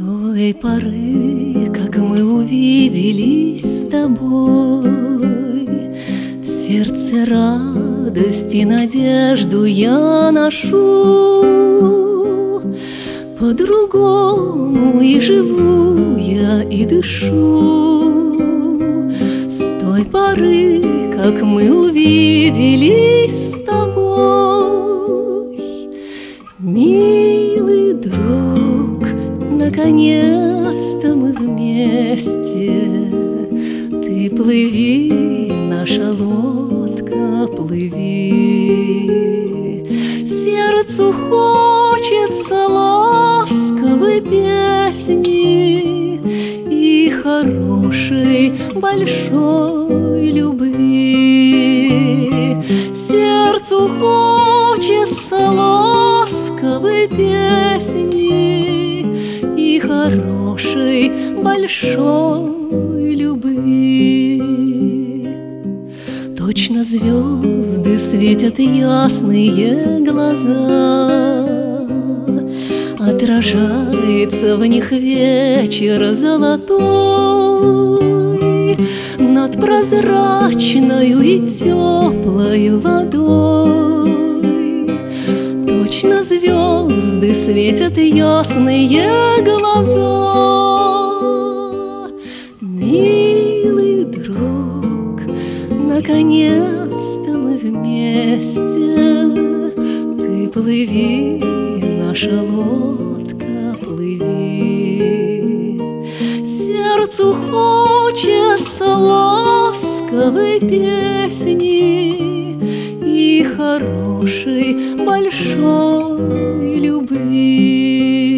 той поры, как мы увиделись с тобой, в сердце радость и надежду я ношу. По-другому и живу я, и дышу. С той поры, как мы увиделись с тобой, милый друг, наконец-то мы вместе. Ты плыви, наша лодка, плыви. Сердцу хочется ласковой песни и хорошей большой любви. Сердцу хочется ласковой песни и хорошей большой любви. Точно звезды светят ясные глаза, отражается в них вечер золотой над прозрачною и теплой водой. Точно звезды светят ясные глаза. Милый друг, наконец-то мы вместе. Ты плыви, наша лодка, плыви. Сердцу хочется ласковой песни и хорошей большой любви.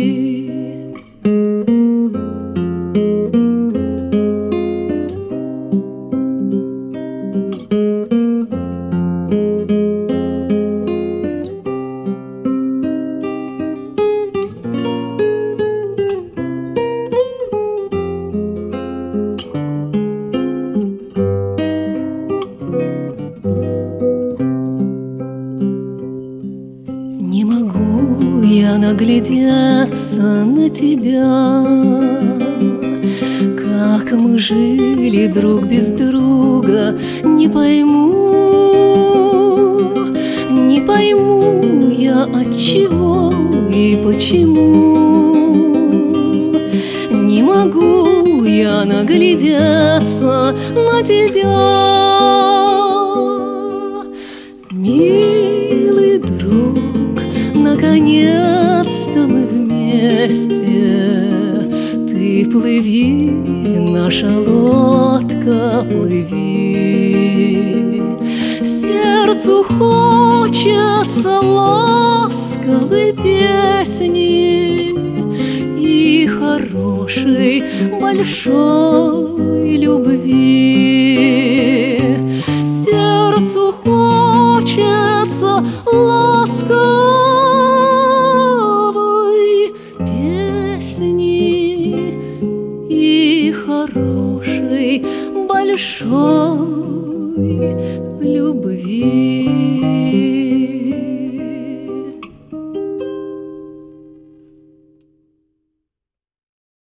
Не могу я наглядеться на тебя, как мы жили друг без друга. Не пойму я отчего и почему. Не могу я наглядеться на тебя, милый друг, наконец-то мы вместе. Ты плыви, наша лодка, плыви. Сердцу хочется ласковой песни и хорошей большой любви. Сердцу хочется ласковой песни и хорошей большой любви.